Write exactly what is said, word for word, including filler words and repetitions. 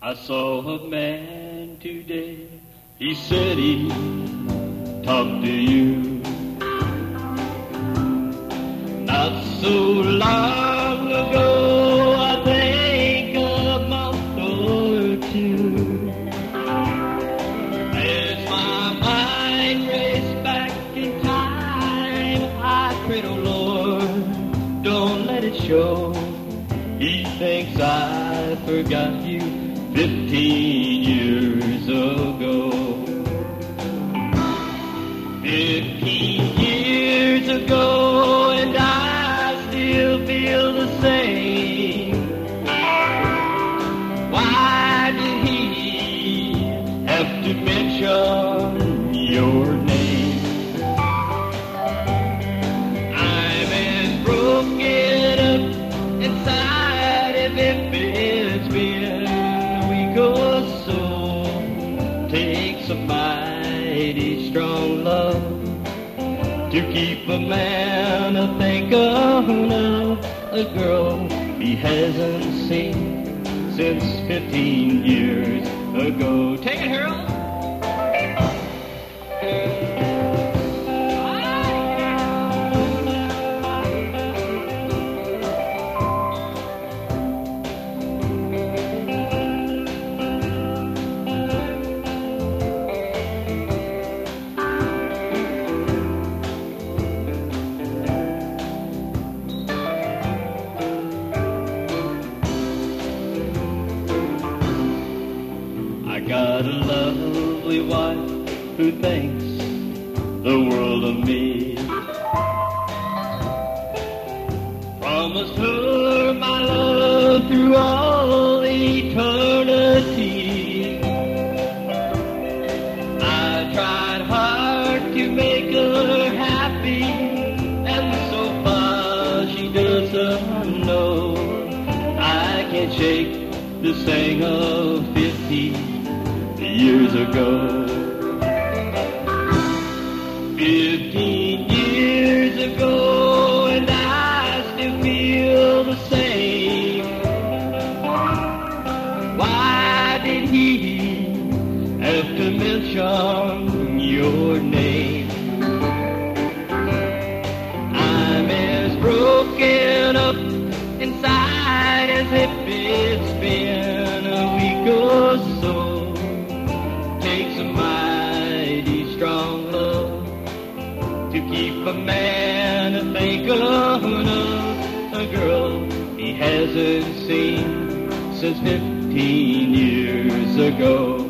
I saw a man today, he said he'd talk to you. Not so long ago, I think a month or two. As my mind raced back in time, I prayed, oh Lord, don't let it show. He thinks I forgot you fifteen years ago. Fifteen years ago, and I still feel the same. Why did he have to mention your name? I'm as broken up inside as if it's been a week or so. Takes a mighty strong love to keep a man a thinking of a girl he hasn't seen since fifteen years ago. Take it, Harold. I got a lovely wife who thinks the world of me. Promised her my love through all eternity. I tried hard to make her happy, and so far she doesn't know. I can't shake the sting of fifty years ago. Fifteen years ago, and I still feel the same. Why did he have to mention your name? I'm as broken up inside as if it's been a week or so. Takes a mighty strong love to keep a man a thinking of a girl he hasn't seen since fifteen years ago.